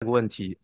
问题，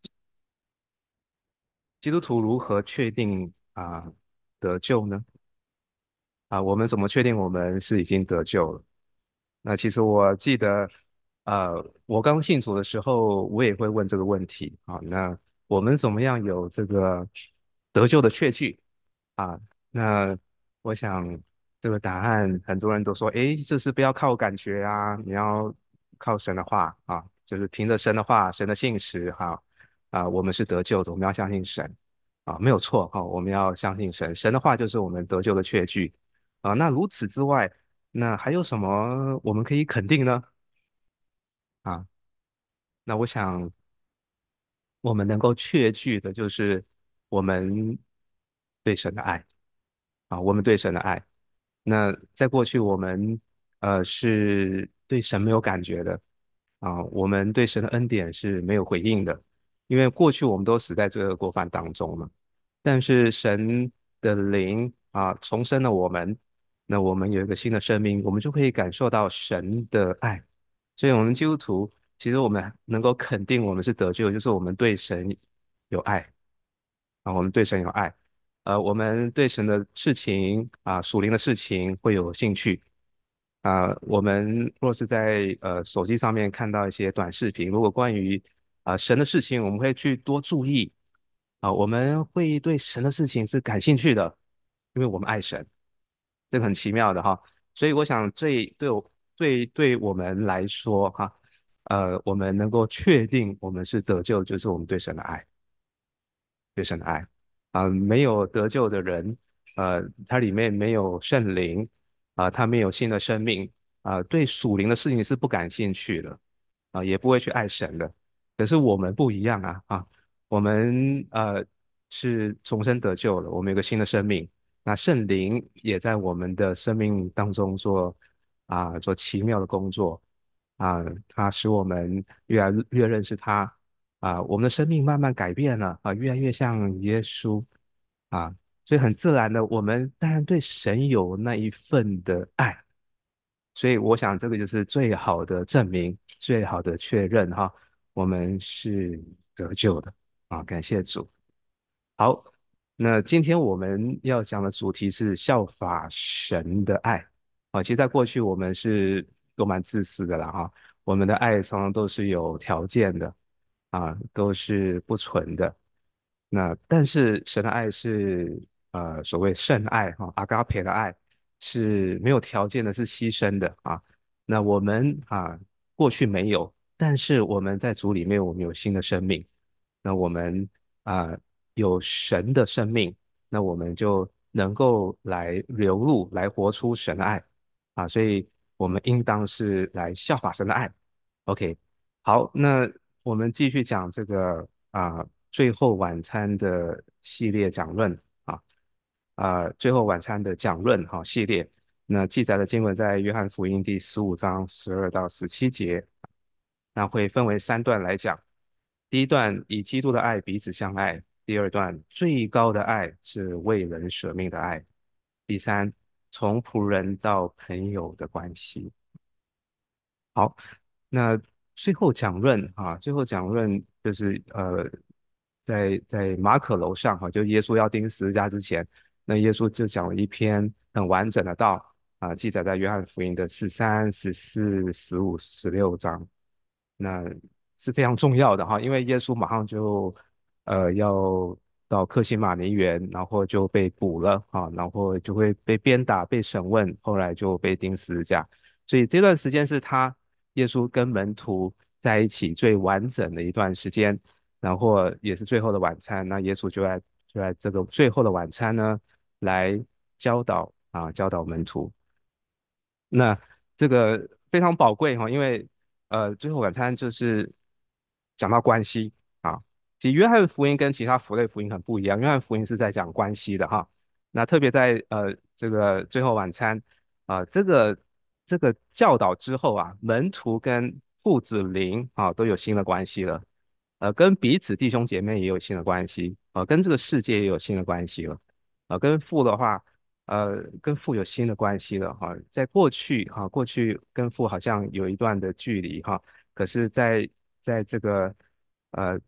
基督徒如何确定得救呢？我们怎么确定我们是已经得救了？那其实我记得，我刚信主的时候，我也会问这个问题啊。那我们怎么样有这个得救的确据啊？那我想这个答案，很多人都说，诶，就是不要靠感觉啊，你要靠神的话啊，就是凭着神的话、神的信实哈我们是得救的，我们要相信神没有错哈，我们要相信神，神的话就是我们得救的确据那除此之外，那还有什么我们可以肯定呢？啊，那我想我们能够确据的就是我们对神的爱我们对神的爱。那在过去我们是对神没有感觉的我们对神的恩典是没有回应的，因为过去我们都死在这个过犯当中了。但是神的灵重生了我们，那我们有一个新的生命，我们就可以感受到神的爱。所以，我们基督徒其实我们能够肯定我们是得救，就是我们对神有爱我们对神有爱，我们对神的事情属灵的事情会有兴趣我们若是在手机上面看到一些短视频，如果关于神的事情，我们会去多注意我们会对神的事情是感兴趣的，因为我们爱神，这个很奇妙的哈。所以我想对我们来说我们能够确定我们是得救，就是我们对神的爱。对神的爱没有得救的人，他里面没有圣灵他没有新的生命对属灵的事情是不感兴趣的也不会去爱神的。可是我们不一样我们是重生得救了，我们有个新的生命，那圣灵也在我们的生命当中做奇妙的工作它使我们越来越认识他我们的生命慢慢改变了越来越像耶稣啊，所以很自然的，我们当然对神有那一份的爱，所以我想这个就是最好的证明，最好的确认我们是得救的感谢主。好，那今天我们要讲的主题是效法神的爱其实在过去我们都蛮自私的啦我们的爱常常都是有条件的都是不纯的。那但是神的爱是所谓圣爱阿嘎培的爱是没有条件的，是牺牲的那我们过去没有，但是我们在主里面我们有新的生命，那我们啊、有神的生命，那我们就能够来流露，来活出神的爱所以我们应当是来效法神的爱。OK，好，那我们继续讲这个最后晚餐的系列讲论最后晚餐的讲论系列，那记载的经文在约翰福音第15章12到17节，那会分为3段来讲。第一段以基督的爱彼此相爱，第二段最高的爱是为人舍命的爱，第三从仆人到朋友的关系。好，那最后讲论就是在马可楼上就耶稣要钉十字架之前，那耶稣就讲了一篇很完整的道记载在约翰福音的13、14、15、16章，那是非常重要的因为耶稣马上就要到克西马尼园，然后就被捕了然后就会被鞭打、被审问，后来就被钉十字架。所以这段时间是耶稣跟门徒在一起最完整的一段时间，然后也是最后的晚餐。那耶稣就在这个最后的晚餐呢，来教导门徒。那这个非常宝贵因为最后晚餐就是讲到关系啊。其实约翰福音跟其他福类福音很不一样，约翰福音是在讲关系的那特别在这个最后晚餐这个教导之后门徒跟父子灵都有新的关系了，跟彼此弟兄姐妹也有新的关系跟这个世界也有新的关系了，跟父的话。跟父有新的关系了在过去过去跟父好像有一段的距离可是在这个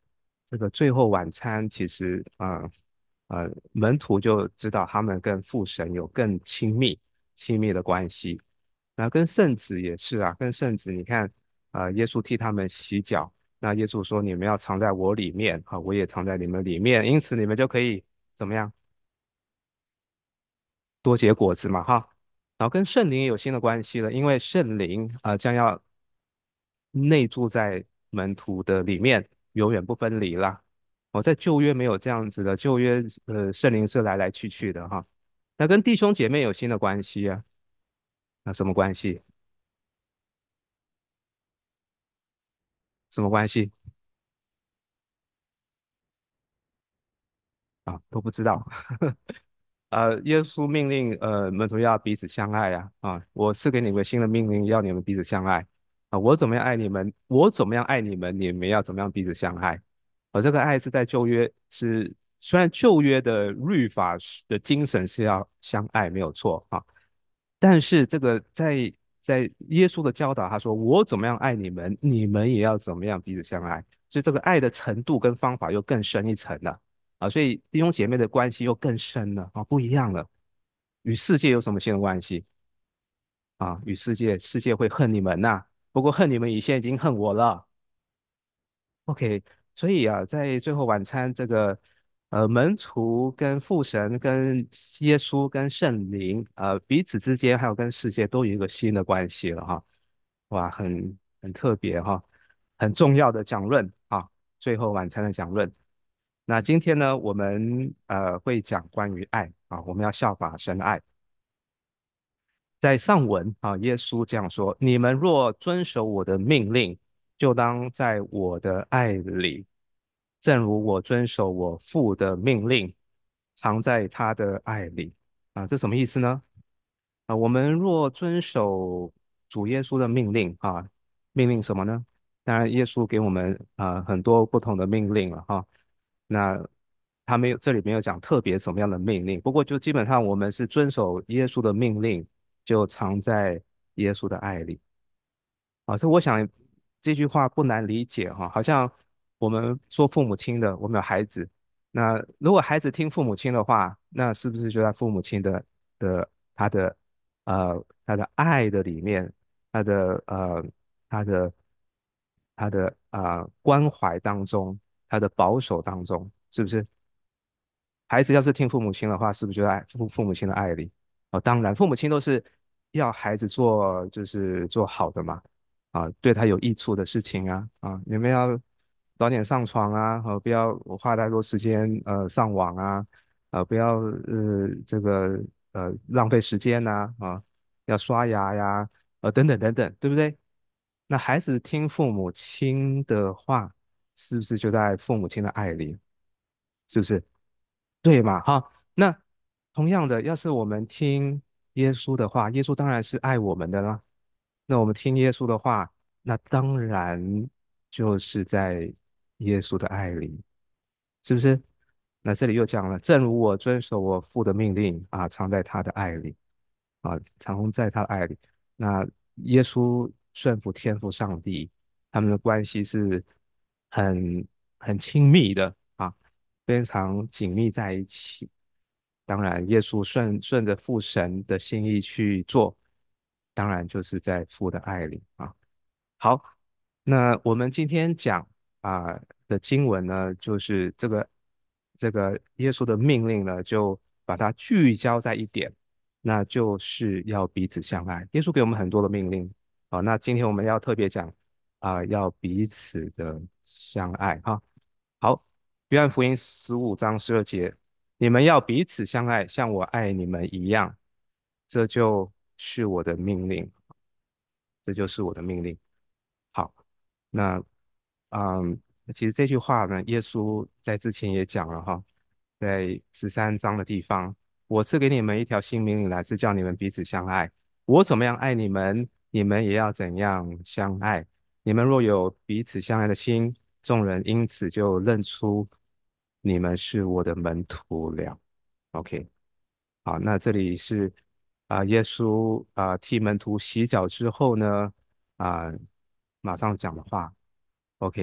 这个最后晚餐，其实门徒就知道他们跟父神有更亲密的关系。那跟圣子也是啊，跟圣子，你看，耶稣替他们洗脚，那耶稣说：“你们要藏在我里面，啊，我也藏在你们里面，因此你们就可以怎么样多结果子嘛，哈。”然后跟圣灵也有新的关系了，因为圣灵将要内住在门徒的里面，永远不分离啦。在旧约没有这样子的，旧约圣灵是来来去去的哈。那跟弟兄姐妹有新的关系啊，那什么关系？什么关系啊？都不知道。耶稣命令门徒要彼此相爱呀，我赐给你们新的命令，要你们彼此相爱我怎么样爱你们，我怎么样爱你们，你们要怎么样彼此相爱。这个爱是在旧约是，虽然旧约的律法的精神是要相爱，没有错但是这个在耶稣的教导，他说我怎么样爱你们，你们也要怎么样彼此相爱，所以这个爱的程度跟方法又更深一层了所以弟兄姐妹的关系又更深了不一样了。与世界有什么新的关系与世界会恨你们呐、不过恨你们以前已经恨我了。OK，所以在最后晚餐这个门徒跟父神跟耶稣跟圣灵彼此之间还有跟世界都有一个新的关系了哇，很特别很重要的讲论最后晚餐的讲论。那今天呢，我们会讲关于爱我们要效法神的爱。在上文耶稣这样说：“你们若遵守我的命令，就当在我的爱里，正如我遵守我父的命令，藏在他的爱里。”这什么意思呢？我们若遵守主耶稣的命令命令什么呢？当然，耶稣给我们很多不同的命令了那他没有这里没有讲特别什么样的命令，不过就基本上我们是遵守耶稣的命令，就藏在耶稣的爱里。所以我想这句话不难理解好像我们做父母亲的，我们有孩子，那如果孩子听父母亲的话，那是不是就在父母亲的他的他的爱的里面，他的他的关怀当中，他的保守当中，是不是？孩子要是听父母亲的话，是不是就在父母亲的爱里？当然，父母亲都是要孩子做，就是做好的嘛，对他有益处的事情你们要早点上床不要花太多时间上网不要这个浪费时间要刷牙呀等等等等，对不对？那孩子听父母亲的话，是不是就在父母亲的爱里？是不是？对嘛？那同样的，要是我们听耶稣的话，耶稣当然是爱我们的啦。那我们听耶稣的话，那当然就是在耶稣的爱里，是不是？那这里又讲了，正如我遵守我父的命令藏在他的爱里藏在他的爱里。那耶稣顺服天父上帝，他们的关系是很很亲密的非常紧密在一起。当然，耶稣顺着父神的心意去做，当然就是在父的爱里好，那我们今天讲的经文呢，就是这个耶稣的命令呢，就把它聚焦在一点，那就是要彼此相爱。耶稣给我们很多的命令那今天我们要特别讲要彼此的相爱好，约翰福音15章12节，你们要彼此相爱，像我爱你们一样，这就是我的命令，这就是我的命令。好，那其实这句话呢，耶稣在之前也讲了在13章的地方，我赐给你们一条新命令来，是叫你们彼此相爱。我怎么样爱你们，你们也要怎样相爱。你们若有彼此相爱的心，众人因此就认出你们是我的门徒了。OK，好，那这里是耶稣替门徒洗脚之后呢啊、马上讲的话。OK，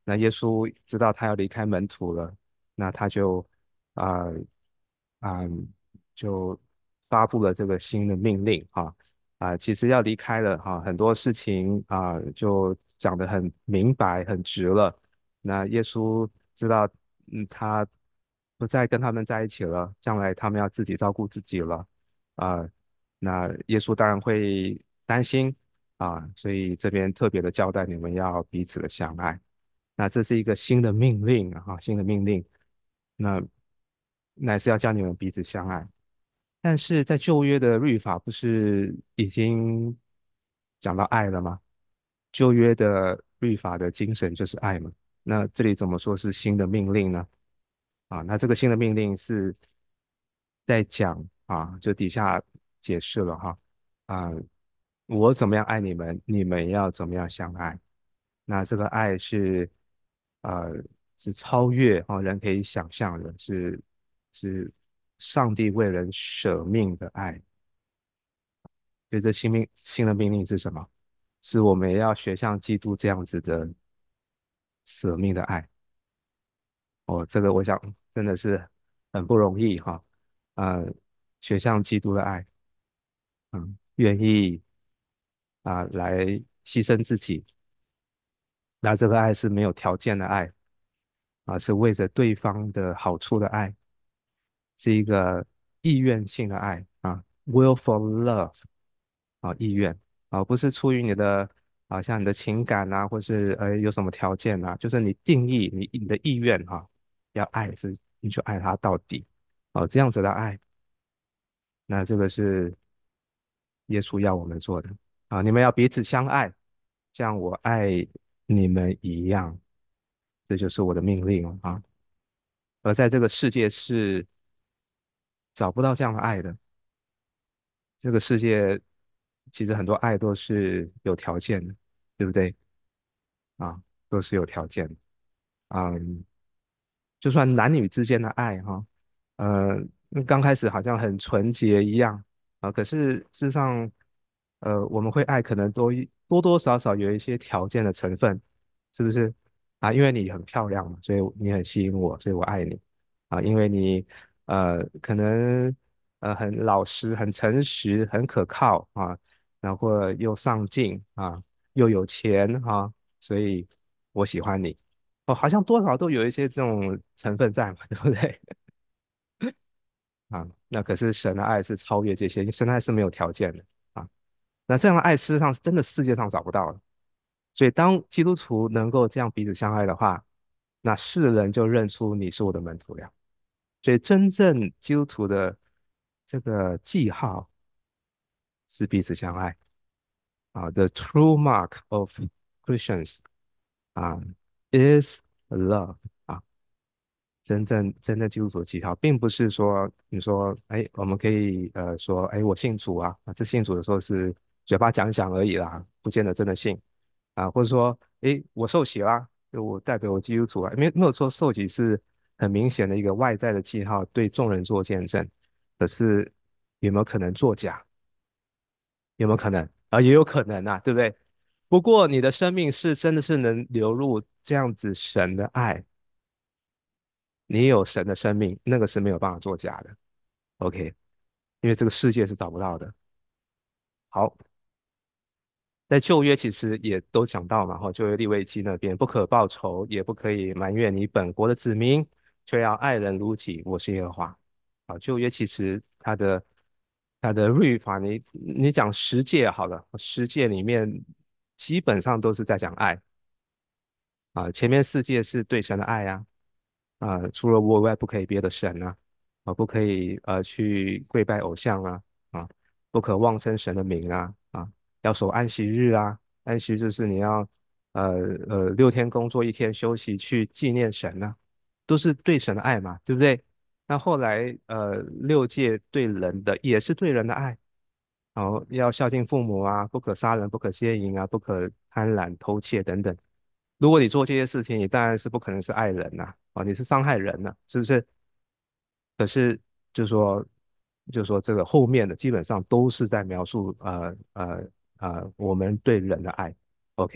那耶稣知道他要离开门徒了，那他就啊啊、就发布了这个新的命令其实要离开了很多事情就讲得很明白很直了。那耶稣知道他不再跟他们在一起了，将来他们要自己照顾自己了啊、那耶稣当然会担心所以这边特别的交代你们要彼此的相爱。那这是一个新的命令新的命令，那乃是要叫你们彼此相爱。但是在旧约的律法不是已经讲到爱了吗？旧约的律法的精神就是爱嘛。那这里怎么说是新的命令呢？那这个新的命令是在讲就底下解释了啊，我怎么样爱你们，你们要怎么样相爱。那这个爱呃是超越人可以想象的，是上帝为人舍命的爱。所以这新的命令是什么？是我们要学像基督这样子的舍命的爱。哦，这个我想真的是很不容易呃，学像基督的爱，愿意来牺牲自己。那这个爱是没有条件的爱是为着对方的好处的爱，是一个意愿性的爱willful love 意愿不是出于你的像你的情感或是有什么条件就是你定义你的意愿要爱你就爱他到底这样子的爱。那这个是耶稣要我们做的你们要彼此相爱，像我爱你们一样，这就是我的命令而在这个世界是找不到这样的爱的。这个世界其实很多爱都是有条件的，对不对都是有条件的。嗯，就算男女之间的爱刚开始好像很纯洁一样可是事实上我们会爱可能多多少少有一些条件的成分，是不是因为你很漂亮嘛，所以你很吸引我，所以我爱你因为你可能很老实、很诚实、很可靠然后又上进又有钱所以我喜欢你。好像多少都有一些这种成分在嘛，对不对？那可是神的爱是超越这些，神的爱是没有条件的啊。那这样的爱事实上是真的世界上找不到的。所以当基督徒能够这样彼此相爱的话，那世人就认出你是我的门徒了。所以真正基督徒的这个记号是彼此相爱The true mark of Christians 啊，is love 啊。真正基督徒的记号，并不是说你说，哎，我们可以说，哎，我信主这信主的时候是嘴巴讲讲而已啦，不见得真的信或者说，哎，我受洗啦，就我代表我基督徒没有说受洗是很明显的一个外在的记号，对众人做见证，可是有没有可能作假？有没有可能也有可能对不对？不过你的生命是真的是能流入这样子神的爱，你有神的生命，那个是没有办法作假的。OK，因为这个世界是找不到的。好，在旧约其实也都讲到嘛，旧约利未记那边不可报仇，也不可以埋怨你本国的子民，却要爱人如己，我是耶和华。旧约其实它的律法，你讲十诫好了，十诫里面基本上都是在讲爱前面四诫是对神的爱除了我以外不可以别的神不可以去跪拜偶像啊，不可妄称神的名要守安息日安息日就是你要呃6天工作1天休息去纪念神都是对神的爱嘛，对不对？那后来6诫对人的也是对人的爱，要孝敬父母不可杀人，不可奸淫不可贪婪偷窃等等。如果你做这些事情，你当然是不可能是爱人你是伤害人是不是？可是就说这个后面的基本上都是在描述我们对人的爱。OK，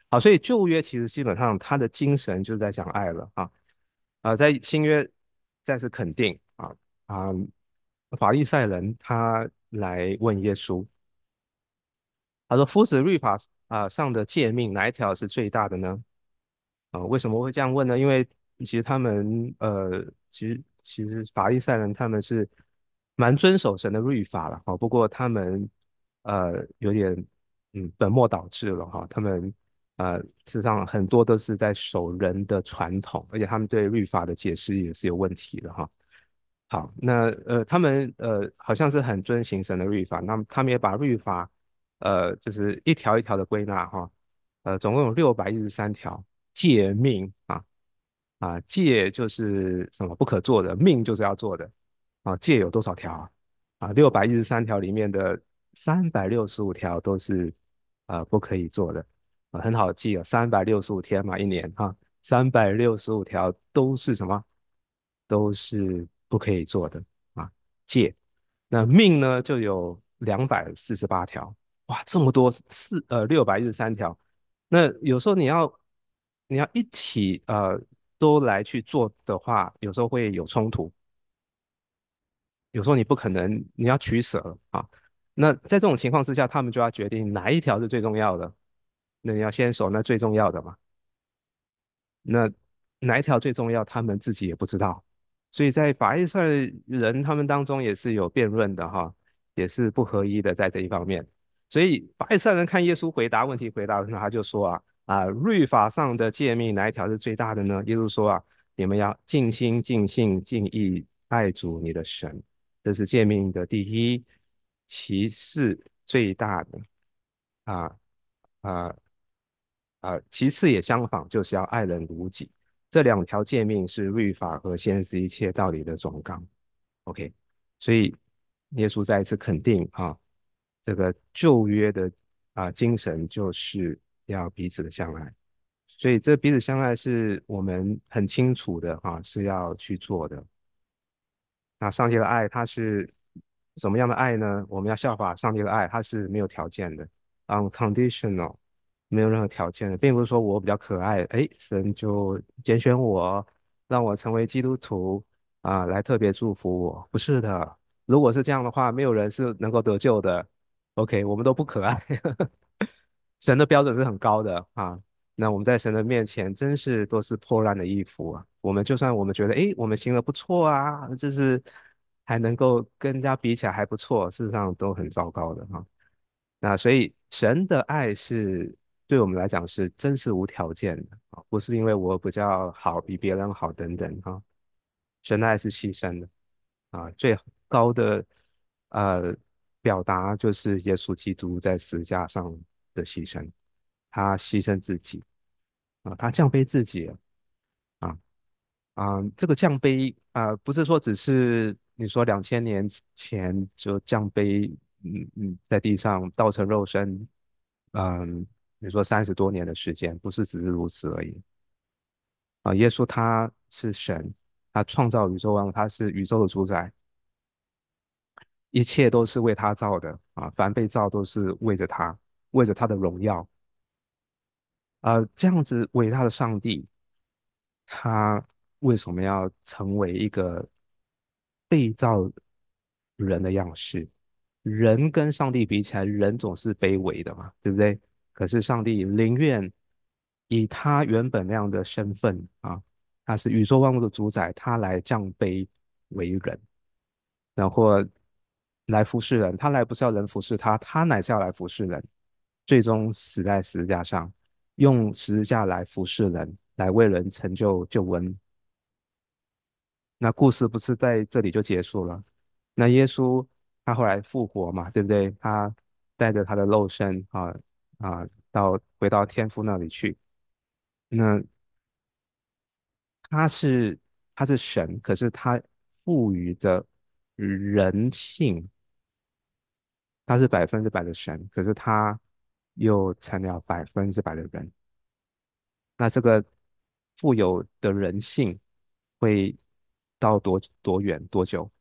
好，所以旧约其实基本上它的精神就是在讲爱了啊。在新约再次肯定啊，法利赛人他来问耶稣，他说：“夫子律法上的诫命哪一条是最大的呢？”为什么会这样问呢？因为其实他们其实法利赛人他们是蛮遵守神的律法了不过他们有点本末倒置了他们事实上很多都是在守人的传统，而且他们对律法的解释也是有问题的好，那他们好像是很遵行神的律法，那么他们也把律法就是一条一条的归纳总共有613条诫命诫就是什么不可做的，命就是要做的诫有多少条613条里面的365条都是不可以做的很好记365天嘛，一年365条都是什么？都是不可以做的戒。那命呢就有248条，哇，这么多613条。那有时候你要一起都来去做的话，有时候会有冲突，有时候你不可能，你要取舍那在这种情况之下，他们就要决定哪一条是最重要的，那你要先守那最重要的嘛。那哪一条最重要，他们自己也不知道，所以在法利赛人他们当中也是有辩论的也是不合一的在这一方面。所以法利赛人看耶稣回答问题回答的时候，他就说律法上的诫命哪一条是最大的呢？耶稣说你们要尽心、尽性、尽意爱主你的神，这是诫命的第一，其次最大的啊啊其次也相仿，就是要爱人如己。这2条诫命是律法和先知一切道理的总纲。OK，所以耶稣再一次肯定这个旧约的精神就是要彼此的相爱。所以这彼此相爱是我们很清楚的是要去做的。那上帝的爱，它是什么样的爱呢？我们要效法上帝的爱，它是没有条件的，unconditional，没有任何条件的，并不是说我比较可爱，哎，神就拣选我，让我成为基督徒来特别祝福我，不是的。如果是这样的话，没有人是能够得救的。OK，我们都不可爱，神的标准是很高的那我们在神的面前，真是都是破烂的衣服我们就算我们觉得，诶，我们行的不错就是还能够跟人家比起来还不错，事实上都很糟糕的那所以神的爱是对我们来讲是真是无条件的不是因为我比较好，比别人好等等神的爱是牺牲的最高的呃表达就是耶稣基督在十字架上的牺牲，他牺牲自己他降卑自己了啊这个降卑不是说只是你说2000年前就降卑，在地上道成肉身，嗯，你说30多年的时间，不是只是如此而已耶稣他是神，他创造宇宙万物，他是宇宙的主宰，一切都是为他造的凡被造都是为着他，为着他的荣耀这样子伟大的上帝，他为什么要成为一个被造人的样式？人跟上帝比起来，人总是卑微的嘛，对不对？可是上帝宁愿以他原本那样的身份他是宇宙万物的主宰，他来降卑为人，然后来服侍人。他来不是要人服侍他，他乃是要来服侍人，最终死在十字架上，用十字架来服侍人，来为人成就救恩。那故事不是在这里就结束了。那耶稣他后来复活嘛，对不对？他带着他的肉身回到天父那里去。那他是他是神，可是他赋予着人性，他是100%的神，可是他又成了100%的人。那这个富有的人性会到多远多久？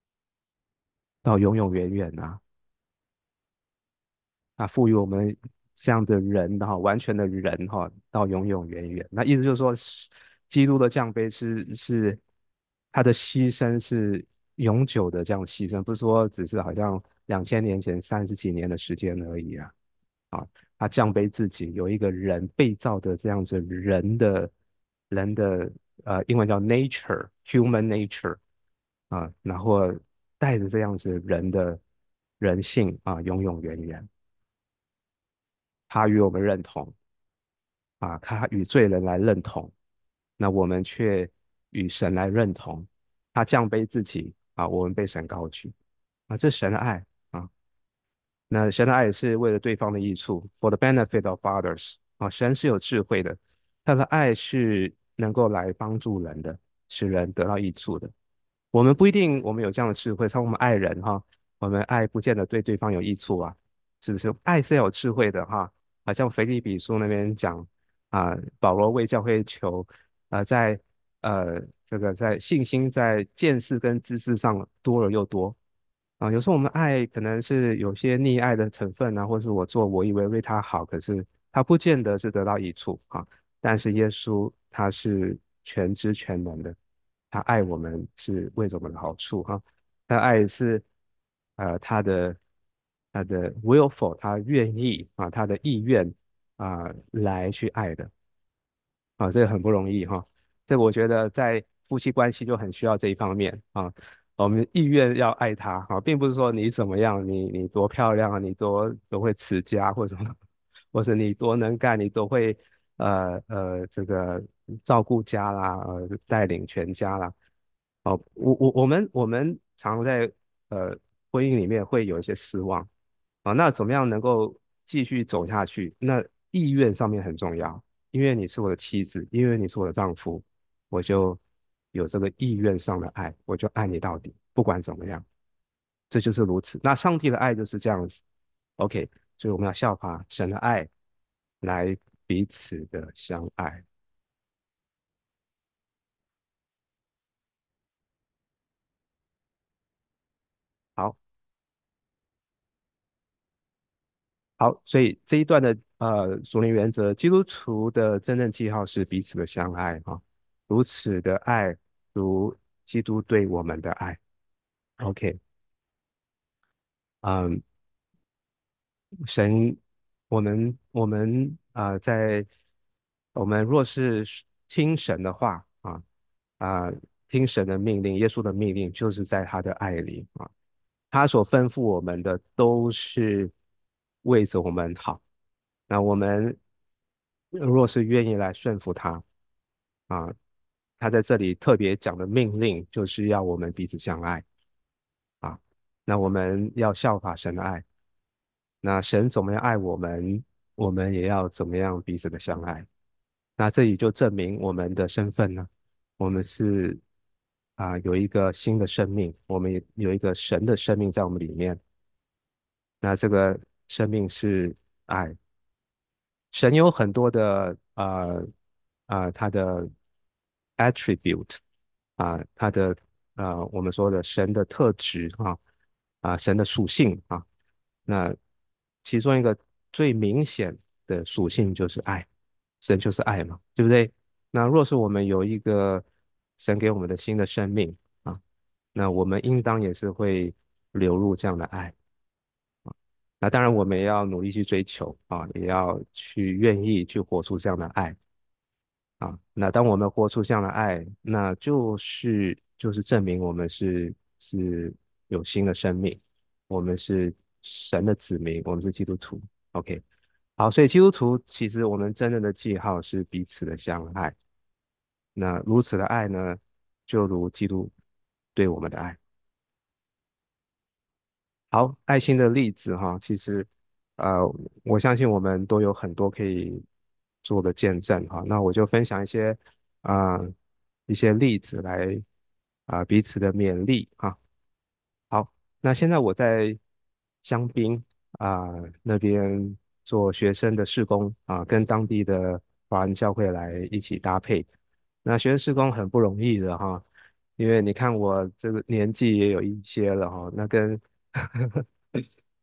到永永远远赋予我们这样的人哈，完全的人哈，到永永远远。那意思就是说，基督的降杯是他的牺牲是永久的这样牺牲，不是说只是好像2000年前30几年的时间而已啊。啊，他降卑自己，有一个人被造的这样子人的英文叫 nature，human nature 啊，然后带着这样子人的人性啊，永永远远，他与我们认同啊，他与罪人来认同，那我们却与神来认同，他降卑自己啊，我们被神高举啊，这是神的爱啊。那神的爱也是为了对方的益处，for the benefit of others 啊，神是有智慧的，他的爱是能够来帮助人的，使人得到益处的。我们不一定我们有这样的智慧，像我们爱人哈，我们爱不见得对对方有益处啊，是不是？爱是要有智慧的哈，好像腓立比书那边讲啊，保罗为教会求，在这个在信心在见识跟知识上多而又多啊，有时候我们爱可能是有些溺爱的成分啊，或是我以为为他好，可是他不见得是得到益处啊。但是耶稣他是全知全能的，他爱我们是为着我们的好处哈、他爱是他的 willful，他愿意啊，他的意愿来去爱的啊，这个很不容易哈。这个我觉得在夫妻关系就很需要这一方面啊。我们意愿要爱他啊，并不是说你怎么样，你多漂亮啊，你多会持家或者什么，或是你多能干，你多会这个照顾家啦，带领全家啦。哦，我们常在婚姻里面会有一些失望啊，那怎么样能够继续走下去？那意愿上面很重要，因为你是我的妻子，因为你是我的丈夫，我就有这个意愿上的爱，我就爱你到底，不管怎么样，这就是如此。那上帝的爱就是这样子，OK，所以我们要效法神的爱，来彼此的相爱。好。好，所以这一段的属灵原则，基督徒的真正记号是彼此的相爱哈、如此的爱如基督对我们的爱。OK，嗯，神，我们我们若是听神的话听神的命令，耶稣的命令，就是在他的爱里啊，他所吩咐我们的都是为着我们好。那我们若是愿意来顺服他啊，他在这里特别讲的命令，就是要我们彼此相爱啊。那我们要效法神的爱，那神怎么样爱我们，我们也要怎么样彼此的相爱。那这里就证明我们的身份呢，我们是有一个新的生命，我们也有一个神的生命在我们里面。那这个生命是爱。神有很多的他的 attribute 他的我们说的神的特质神的属性那其中一个最明显的属性就是爱，神就是爱嘛，对不对？那若是我们有一个神给我们的新的生命那我们应当也是会流入这样的爱。那当然，我们也要努力去追求也要去愿意去活出这样的爱那当我们活出这样的爱，那就是证明我们是有新的生命，我们是神的子民，我们是基督徒。OK，好，所以基督徒其实我们真正的记号是彼此的相爱。那如此的爱呢，就如基督对我们的爱。好，爱心的例子哈，其实呃，我相信我们都有很多可以做的见证哈。那我就分享啊、一些例子来彼此的勉励哈。好，那现在我在香槟啊、那边做学生的事工跟当地的华人教会来一起搭配。那学生事工很不容易的哈，因为你看我这个年纪也有一些了哈，那跟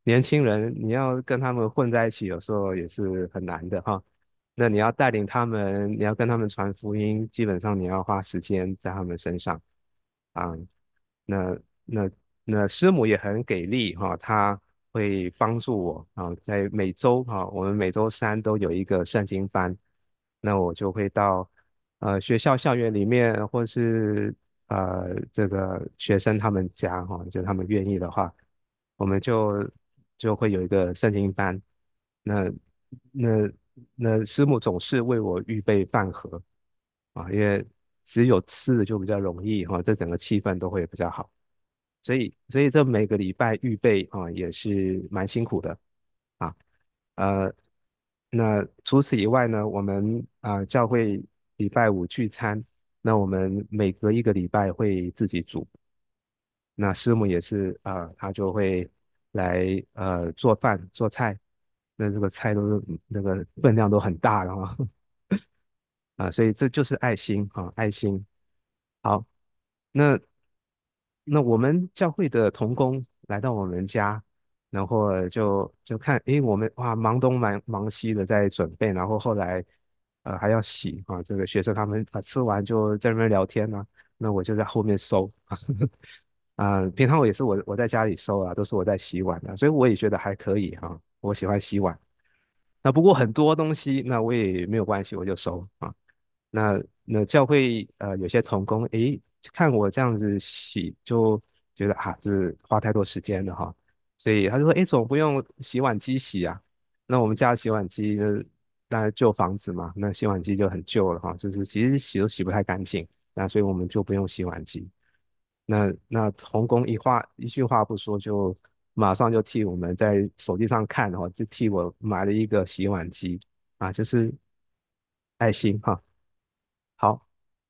年轻人你要跟他们混在一起，有时候也是很难的哈。那你要带领他们，你要跟他们传福音，基本上你要花时间在他们身上啊。那那那师母也很给力哈，她会帮助我啊，在每周哈，我们每周三都有一个圣经班，那我就会到学校校园里面，或是这个学生他们家哈，就他们愿意的话，我们就会有一个圣经班。那那那师母总是为我预备饭盒啊，因为只有吃的就比较容易哈，这整个气氛都会比较好。所以这每个礼拜预备啊也是蛮辛苦的啊。呃，那除此以外呢，我们教会礼拜五聚餐，那我们每隔一个礼拜会自己煮。那师母也是她就会来做饭做菜，那这个菜都是那个分量都很大的哈。所以这就是爱心啊，爱心。好，那那我们教会的同工来到我们家，然后就看，诶，我们哇忙东忙西的在准备，然后后来还要洗啊，这个学生他们吃完就在那边聊天呢、那我就在后面收。平常我也是我在家里收啊，都是我在洗碗的，所以我也觉得还可以哈、我喜欢洗碗。那不过很多东西，那我也没有关系，我就收啊。那教会有些童工，诶，看我这样子洗，就觉得这是花太多时间了哈，所以他就说，诶，总不用洗碗机洗啊？那我们家的洗碗机呢，那旧房子嘛，那洗碗机就很旧了哈，就是其实洗都洗不太干净，那所以我们就不用洗碗机。那童工一句话不说，就马上就替我们在手机上看哈，就替我买了一个洗碗机就是爱心哈。好，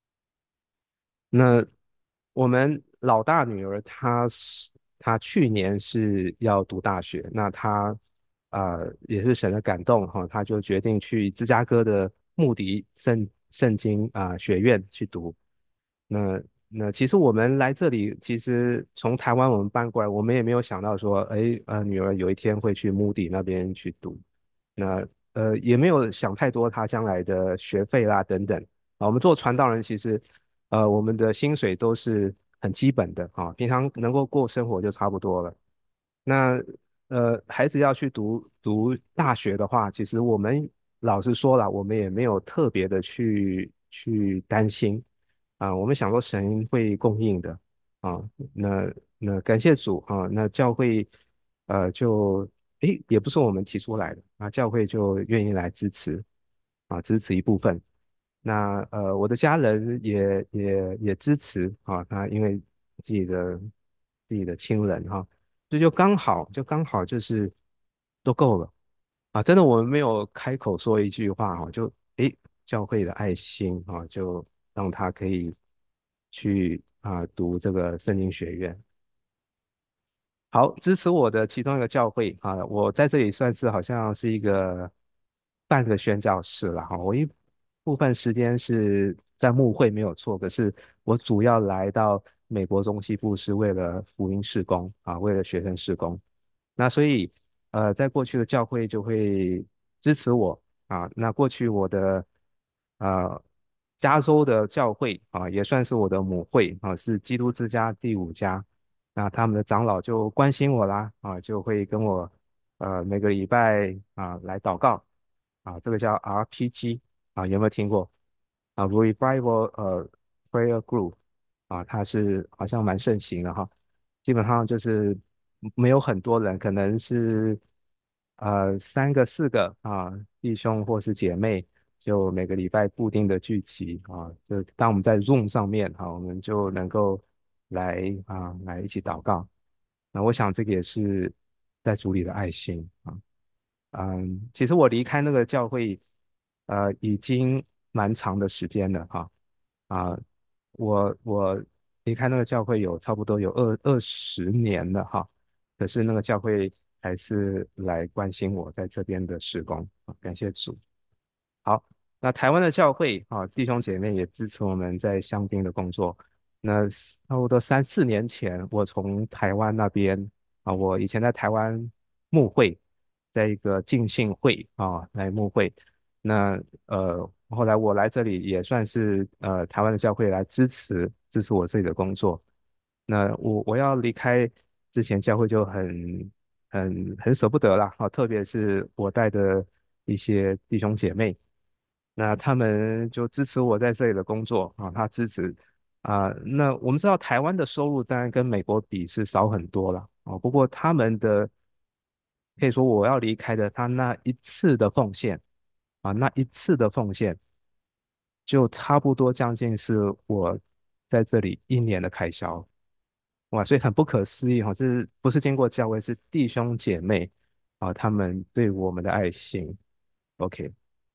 那我们老大女儿她去年是要读大学，那她也是神的感动哈，她就决定去芝加哥的穆迪圣经学院去读。那其实我们来这里，其实从台湾我们搬过来，我们也没有想到说，哎女儿有一天会去穆迪那边去读。那也没有想太多她将来的学费啦等等。我们做传道人，其实我们的薪水都是很基本的平常能够过生活就差不多了。那孩子要去读大学的话，其实我们老实说了，我们也没有特别的去担心我们想说神会供应的啊。那感谢主那教会就也不是我们提出来的教会就愿意来支持一部分。那我的家人也支持他因为自己的亲人这就刚好就是都够了真的我们没有开口说一句话就教会的爱心就让他可以去读这个圣经学院。好，支持我的其中一个教会我在这里算是好像是一个半个宣教士了我一部分时间是在牧会没有错，可是我主要来到美国中西部是为了福音事工为了学生事工。那所以在过去的教会就会支持我那过去我的呃加州的教会也算是我的母会是基督之家第五家。那他们的长老就关心我啦就会跟我每个礼拜来祷告这个叫 RPG 有没有听过Revival Prayer Group 它是好像蛮盛行的哈，基本上就是没有很多人，可能是三个四个弟兄或是姐妹，就每个礼拜固定的聚集就当我们在 Zoom 上面我们就能够来一起祷告。那我想这个也是在主里的爱心其实我离开那个教会已经蛮长的时间了啊，我离开那个教会有差不多有二十年了可是那个教会还是来关心我在这边的事工感谢主。好，那台湾的教会弟兄姐妹也支持我们在香槟的工作。那差不多3、4年前，我从台湾那边我以前在台湾牧会，在一个浸信会来牧会。那后来我来这里也算是台湾的教会来支持我自己的工作。那我要离开之前，教会就很舍不得啦，特别是我带的一些弟兄姐妹，那他们就支持我在这里的工作他支持那我们知道台湾的收入当然跟美国比是少很多了不过他们的可以说我要离开的他那一次的奉献那一次的奉献就差不多将近是我在这里一年的开销。哇，所以很不可思议是不是经过教会，是弟兄姐妹他们对我们的爱心。OK，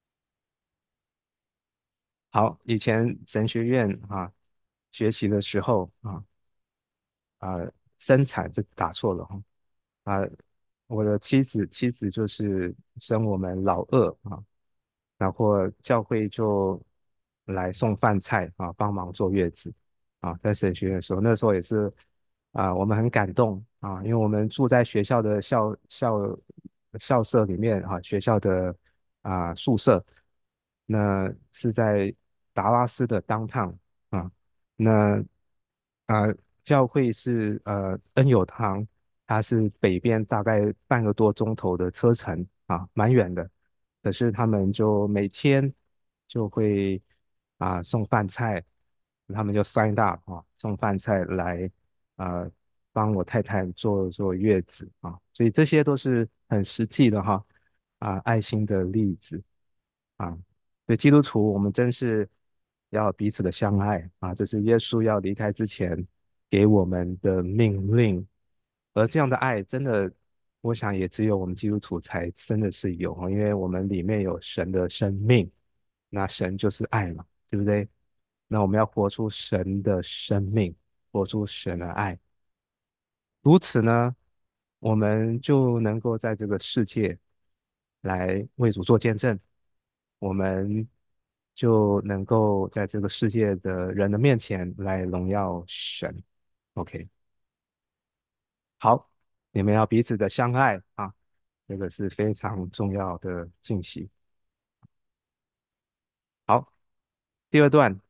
好，以前神学院学习的时候啊、生产这打错了啊，我的妻子就是生我们老二然后教会就来送饭菜帮忙坐月子在神学院的时候，那时候也是我们很感动因为我们住在学校的校舍里面学校的宿舍，那是在达拉斯的 downtown 那啊、教会是恩友堂，它是北边大概半个多钟头的车程蛮远的。可是他们就每天就会送饭菜，他们就 sign up 送饭菜来啊、帮我太太坐月子所以这些都是很实际的爱心的例子啊。对基督徒，我们真是要彼此的相爱这是耶稣要离开之前给我们的命令。而这样的爱，真的，我想也只有我们基督徒才真的是有因为我们里面有神的生命，那神就是爱嘛，对不对？那我们要活出神的生命，活出神的爱，如此呢，我们就能够在这个世界来为主做见证，我们就能够在这个世界的人的面前来荣耀神。OK，好，你们要彼此的相爱这个是非常重要的信息。好，第二段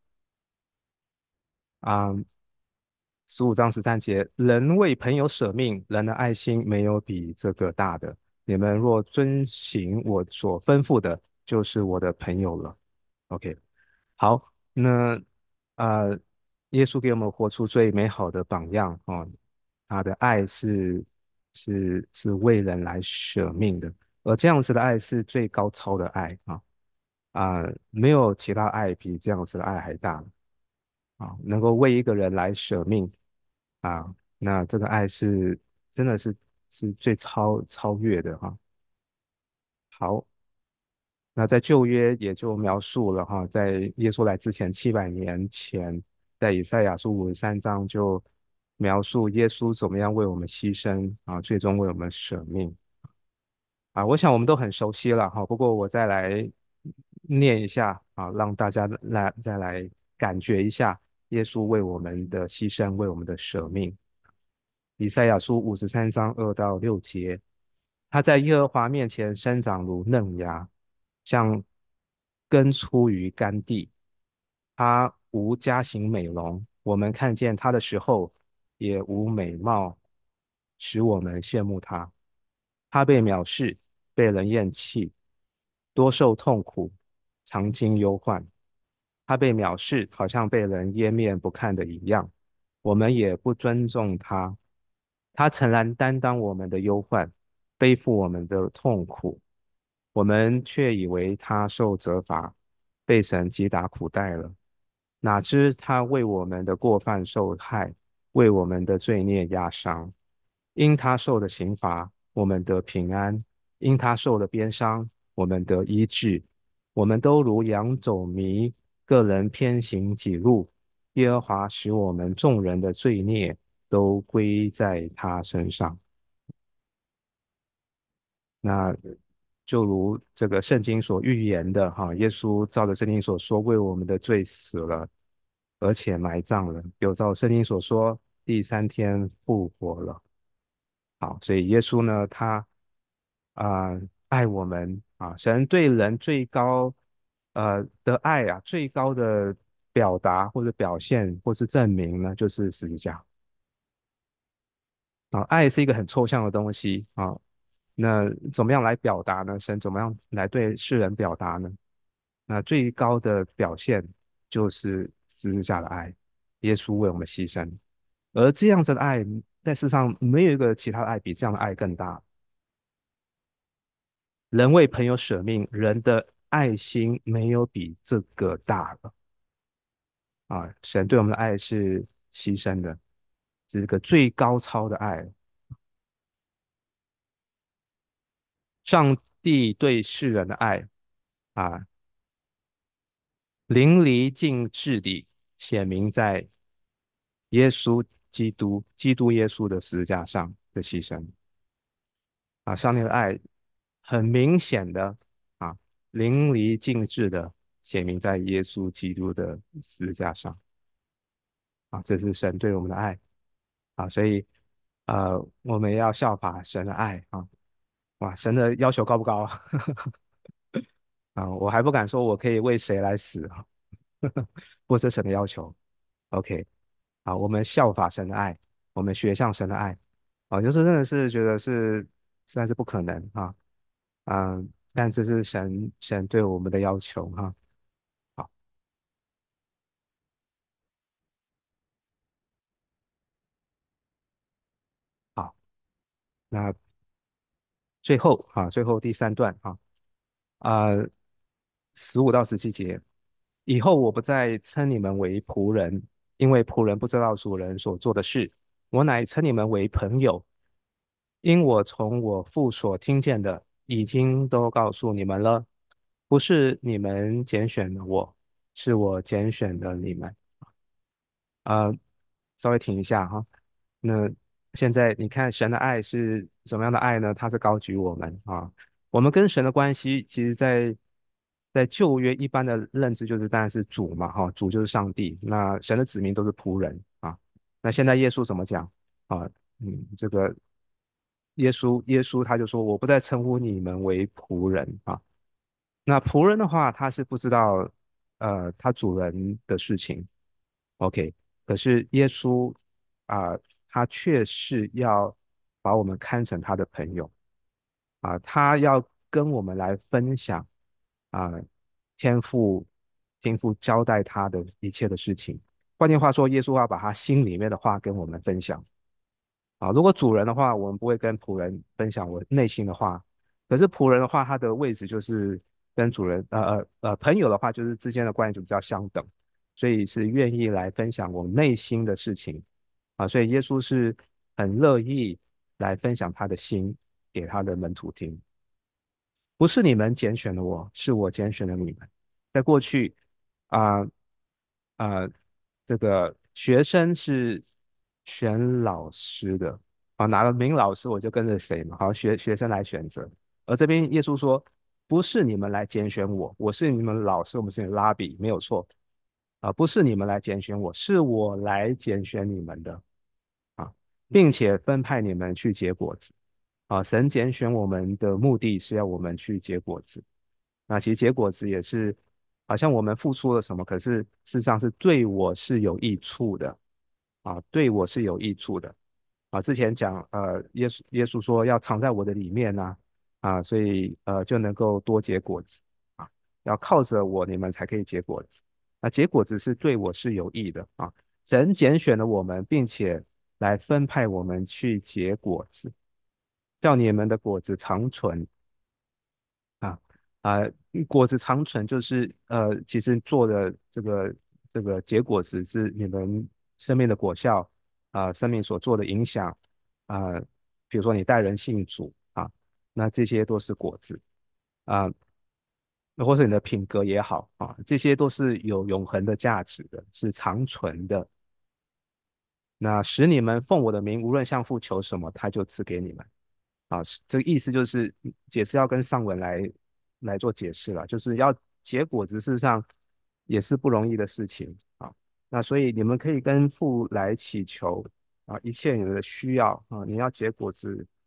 啊，15章13节，人为朋友舍命，人的爱心没有比这个大的。你们若遵行我所吩咐的，就是我的朋友了。OK，好，那耶稣给我们活出最美好的榜样他的爱是为人来舍命的，而这样子的爱是最高超的爱没有其他爱比这样子的爱还大能够为一个人来舍命那这个爱是真的是最超越的好，那在旧约也就描述了在耶稣来之前700年前，在以赛亚书53章就描述耶稣怎么样为我们牺牲最终为我们舍命我想我们都很熟悉了不过我再来念一下让大家再来感觉一下耶稣为我们的牺牲，为我们的舍命。以赛亚书53章2到6节，他在耶和华面前生长如嫩芽，像根出于干地。他无家型美容，我们看见他的时候，也无美貌，使我们羡慕他。他被藐视，被人厌弃，多受痛苦，常经忧患。他被藐视，好像被人湮灭不看的一样，我们也不尊重他。他诚然担当我们的忧患，背负我们的痛苦，我们却以为他受责罚，被神击打苦待了。哪知他为我们的过犯受害，为我们的罪孽压伤。因他受的刑罚，我们得平安；因他受的鞭伤，我们得医治。我们都如羊走迷，个人偏行己路。耶和华使我们众人的罪孽都归在他身上。那就如这个圣经所预言的耶稣照着圣经所说，为我们的罪死了，而且埋葬了，又照圣经所说，第3天复活了。好，所以耶稣呢，他啊、爱我们啊，神对人最高的爱啊，最高的表达或者表现或是证明呢，就是十字架啊。爱是一个很抽象的东西啊，那怎么样来表达呢？神怎么样来对世人表达呢？那最高的表现就是十字架的爱，耶稣为我们牺牲，而这样子的爱，在世上没有一个其他的爱比这样的爱更大。人为朋友舍命，人的爱心没有比这个大了啊！神对我们的爱是牺牲的，这个最高超的爱。上帝对世人的爱啊，淋漓尽致地显明在耶稣基督耶稣的十字架上的牺牲啊，上帝的爱很明显的啊，淋漓尽致的显明在耶稣基督的十字架上啊，这是神对我们的爱啊，所以我们要效法神的爱啊，哇，神的要求高不高啊？啊，我还不敢说我可以为谁来死啊，不是神的要求。OK，啊，我们效法神的爱，我们学像神的爱，啊，就是真的是觉得是实在是不可能啊，但这是神对我们的要求哈。好，好，那最后第三段啊，15到17节，以后我不再称你们为仆人，因为仆人不知道主人所做的事，我乃称你们为朋友，因我从我父所听见的，已经都告诉你们了。不是你们拣选了我，是我拣选了你们。呃，稍微停一下哈。那现在你看神的爱是什么样的爱呢？他是高举我们啊。我们跟神的关系，其实在旧约一般的认知就是当然是主嘛哈，主就是上帝。那神的子民都是仆人啊。那现在耶稣怎么讲啊？这个耶稣他就说，我不再称呼你们为仆人啊。那仆人的话，他是不知道他主人的事情，OK。可是耶稣啊、他却是要把我们看成他的朋友他要跟我们来分享啊、天父交代他的一切的事情。换句话说，耶稣要把他心里面的话跟我们分享。如果主人的话，我们不会跟仆人分享我内心的话。可是仆人的话，他的位置就是跟主人，朋友的话，就是之间的关系就比较相等，所以是愿意来分享我内心的事情所以耶稣是很乐意来分享他的心给他的门徒听。不是你们拣选了我，是我拣选了你们。在过去啊这个学生是选老师的哪个名老师我就跟着谁嘛，好，学生来选择。而这边耶稣说，不是你们来拣选我，我是你们老师，我们是你拉比，没有错不是你们来拣选我，是我来拣选你们的并且分派你们去结果子神拣选我们的目的是要我们去结果子。那其实结果子也是好像我们付出了什么，可是事实上是对我是有益处的对我是有益处的之前讲耶稣说要藏在我的里面呢所以就能够多结果子要靠着我你们才可以结果子。那结果子是对我是有益的神拣选了我们，并且来分派我们去结果子，叫你们的果子长存啊啊，果子长存就是其实做的这个结果子是你们生命的果效生命所做的影响啊，比如说你带人信主那这些都是果子啊，或是你的品格也好这些都是有永恒的价值的，是长存的。那使你们奉我的名，无论向父求什么，他就赐给你们。这个意思就是解释要跟上文来做解释了，就是要结果子，事实上也是不容易的事情那所以你们可以跟父来祈求一切你们的需要你要结果子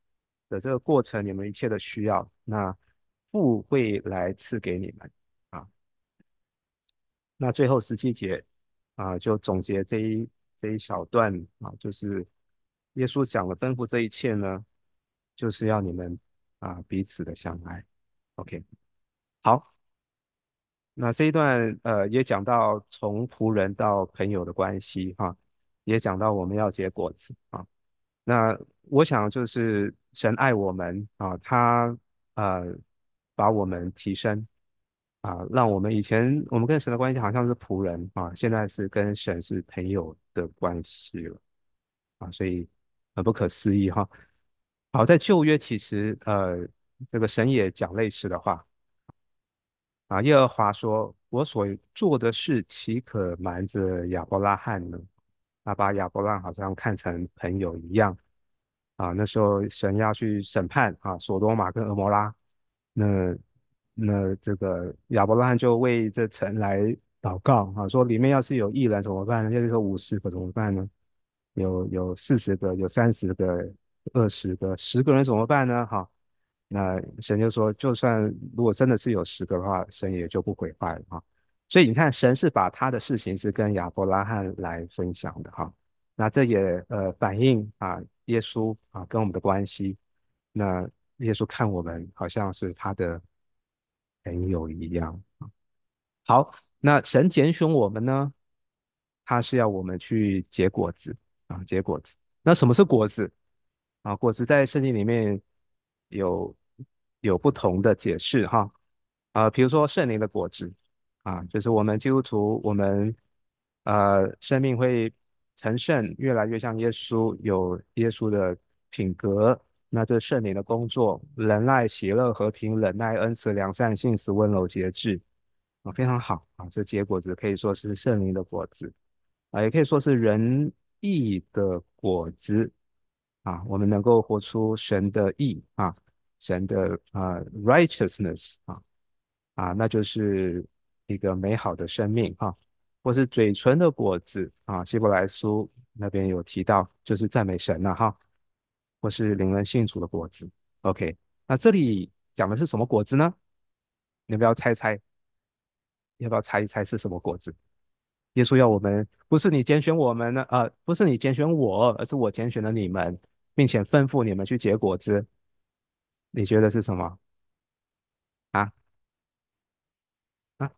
的这个过程，你们一切的需要，那父会来赐给你们啊。那最后17节就总结这一小段就是耶稣讲了吩咐这一切呢，就是要你们彼此的相爱。OK，好，那这一段也讲到从仆人到朋友的关系也讲到我们要结果子那我想就是神爱我们他呃把我们提升让我们以前我们跟神的关系好像是仆人现在是跟神是朋友的关系了所以很不可思议好，在旧约其实这个神也讲类似的话耶和华说：“我所做的事，岂可瞒着亚伯拉罕呢？”把亚伯拉罕好像看成朋友一样那时候神要去审判所多玛跟蛾摩拉，那这个亚伯拉罕就为这城来祷告说里面要是有异人怎么办呢？要是说50个怎么办呢？有40个，有30个，20个，10个人怎么办呢？那神就说，就算如果真的是有10个的话，神也就不毁坏了所以你看，神是把他的事情是跟亚伯拉罕来分享的那这也反映耶稣跟我们的关系。那耶稣看我们好像是他的朋友一样。好，那神拣选我们呢，他是要我们去结果子结果子。那什么是果子果子在圣经里面有不同的解释比如说圣灵的果子就是我们基督徒，我们生命会成圣，越来越像耶稣，有耶稣的品格。那这圣灵的工作，仁爱、喜乐、和平、忍耐、恩慈、良善、信实、温柔、节制非常好这结果子可以说是圣灵的果子也可以说是仁义的果子我们能够活出神的义神的righteousness那就是一个美好的生命或是嘴唇的果子希伯来书那边有提到，就是赞美神或是灵人信主的果子。OK，那这里讲的是什么果子呢？你要不要猜猜？要不要猜一猜是什么果子？耶稣要我们，不是你拣选我们呢，不是你拣选我，而是我拣选了你们，并且吩咐你们去结果子。你觉得是什么啊？啊，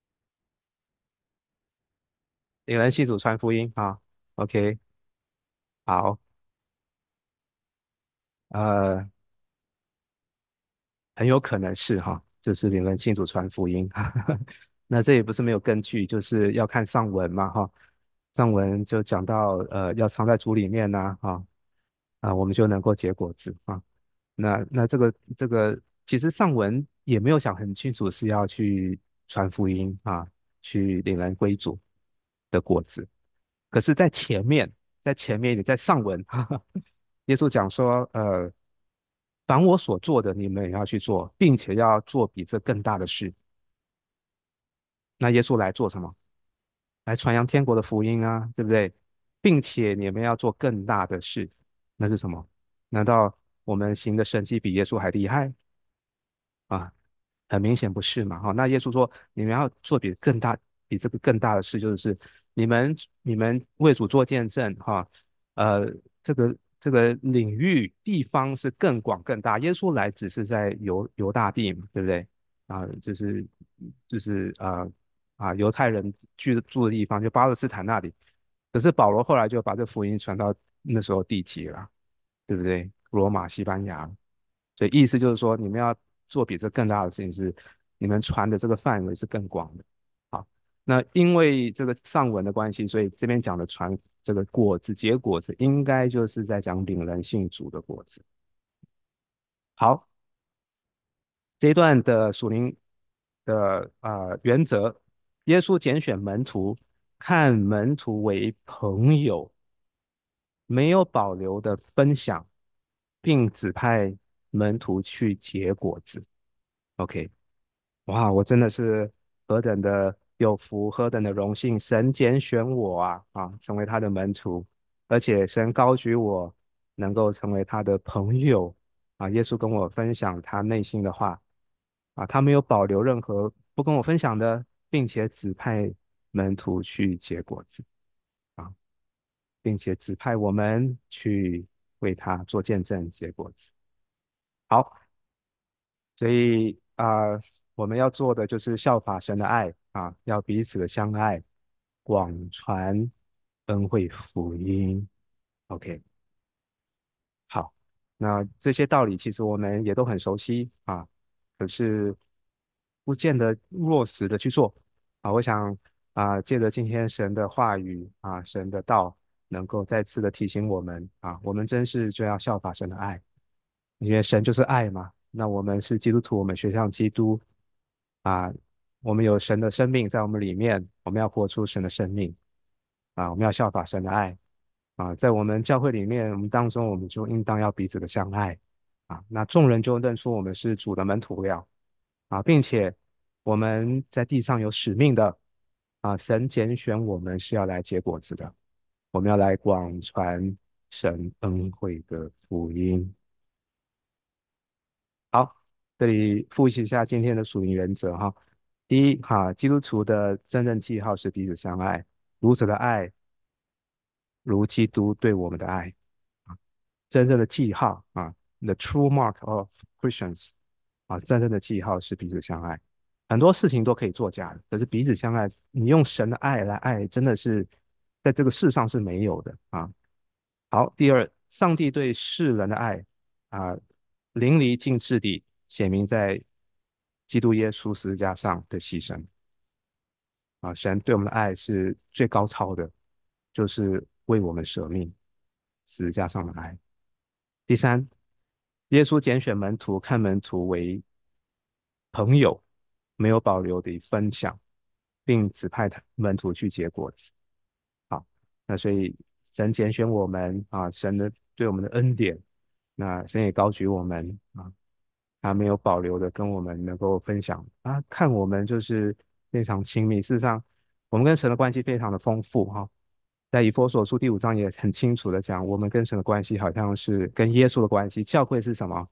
领人信主传福音OK，好，呃，很有可能是就是领人信主传福音。那这也不是没有根据，就是要看上文嘛上文就讲到要藏在主里面呐我们就能够结果子那这个其实上文也没有讲很清楚是要去传福音去领人归主的果子。可是，在前面你在上文耶稣讲说，凡我所做的，你们也要去做，并且要做比这更大的事。那耶稣来做什么？来传扬天国的福音对不对？并且你们要做更大的事，那是什么？难道我们行的神迹比耶稣还厉害啊？很明显不是嘛，那耶稣说，你们要做比这个更大的事，就是你们为主做见证呃，这个领域地方是更广更大。耶稣来只是在犹大地嘛，对不对就是犹太人住的地方，就巴勒斯坦那里。可是保罗后来就把这福音传到那时候地极了，对不对？罗马、西班牙，所以意思就是说，你们要做比这更大的事情是，你们传的这个范围是更广的。好，那因为这个上文的关系，所以这边讲的传这个果子结果子，应该就是在讲领人信主的果子。好，这一段的属灵的原则，耶稣拣选门徒，看门徒为朋友，没有保留的分享，并指派门徒去结果子。OK，哇，我真的是何等的有福，何等的荣幸！神拣选我成为他的门徒，而且神高举我，能够成为他的朋友耶稣跟我分享他内心的话，他没有保留任何不跟我分享的，并且指派门徒去结果子啊，并且指派我们去为他做见证结果子。好，所以我们要做的就是效法神的爱要彼此的相爱，广传恩惠福音。OK。好，那这些道理其实我们也都很熟悉可是不见得落实的去做我想借着今天神的话语神的道，能够再次的提醒我们我们真是就要效法神的爱，因为神就是爱嘛。那我们是基督徒，我们学像基督啊，我们有神的生命在我们里面，我们要活出神的生命我们要效法神的爱在我们教会里面，我们当中，我们就应当要彼此的相爱那众人就认出我们是主的门徒了并且我们在地上有使命的神拣选我们是要来结果子的，我们要来广传神恩惠的福音。好，这里复习一下今天的属灵原则第一基督徒的真正记号是彼此相爱，如此的爱如基督对我们的爱真正的记号the true mark of Christians 真正的记号是彼此相爱。很多事情都可以作假的，可是彼此相爱，你用神的爱来爱，真的是在这个世上是没有的好，第二，上帝对世人的爱啊，淋漓尽致地显明在基督耶稣十字架上的牺牲神对我们的爱是最高超的，就是为我们舍命，十字架上的爱。第三，耶稣拣选门徒，看门徒为朋友，没有保留地分享，并指派他门徒去结果子。好，那所以神拣选我们神的对我们的恩典，那神也高举我们他没有保留的跟我们能够分享看我们就是非常亲密。事实上，我们跟神的关系非常的丰富在以弗所书第5章也很清楚的讲，我们跟神的关系好像是跟耶稣的关系。教会是什么？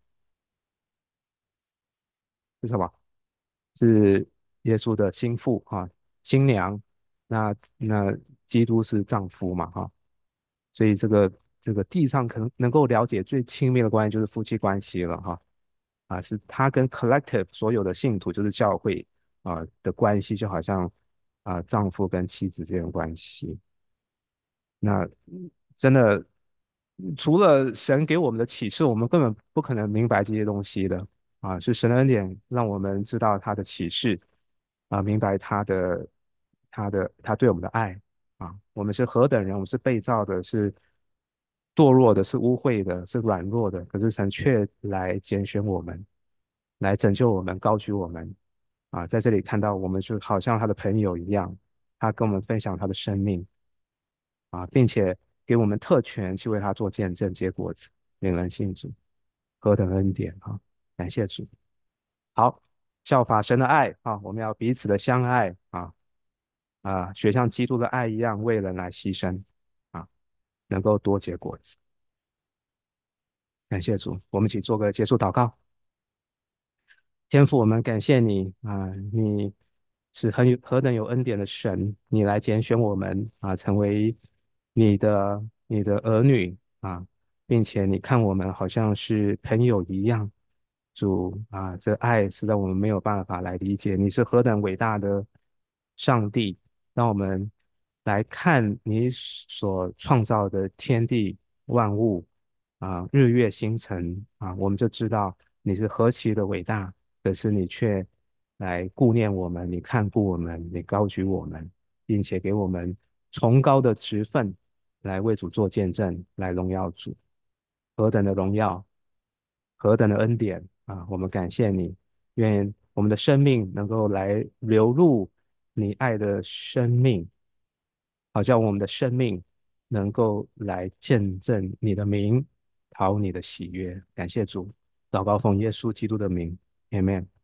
是什么？是耶稣的心腹新娘。那基督是丈夫嘛所以这个地上可能能够了解最亲密的关系就是夫妻关系了是他跟 collective 所有的信徒就是教会的关系，就好像丈夫跟妻子这种关系。那真的除了神给我们的启示，我们根本不可能明白这些东西的是神的恩典让我们知道他的启示明白他对我们的爱我们是何等人，我们是被造的，是堕落的，是污秽的，是软弱的，可是神却来拣选我们，来拯救我们，高举我们在这里看到我们就好像他的朋友一样，他跟我们分享他的生命并且给我们特权去为他做见证，结果子，令人信主，何等恩典感谢主。好，效法神的爱我们要彼此的相爱学像基督的爱一样，为人来牺牲能够多结果子。感谢主，我们一起做个结束祷告。天父，我们感谢你你是何等有恩典的神，你来拣选我们成为你的儿女并且你看我们好像是朋友一样。主这爱实在我们没有办法来理解，你是何等伟大的上帝，让我们来看你所创造的天地万物日月星辰我们就知道你是何其的伟大。可是你却来顾念我们，你看顾我们，你高举我们，并且给我们崇高的职分，来为主做见证，来荣耀主。何等的荣耀，何等的恩典我们感谢你，愿我们的生命能够来流入你爱的生命，好叫我们的生命能够来见证你的名，讨你的喜悦。感谢主，祷告奉耶稣基督的名，Amen。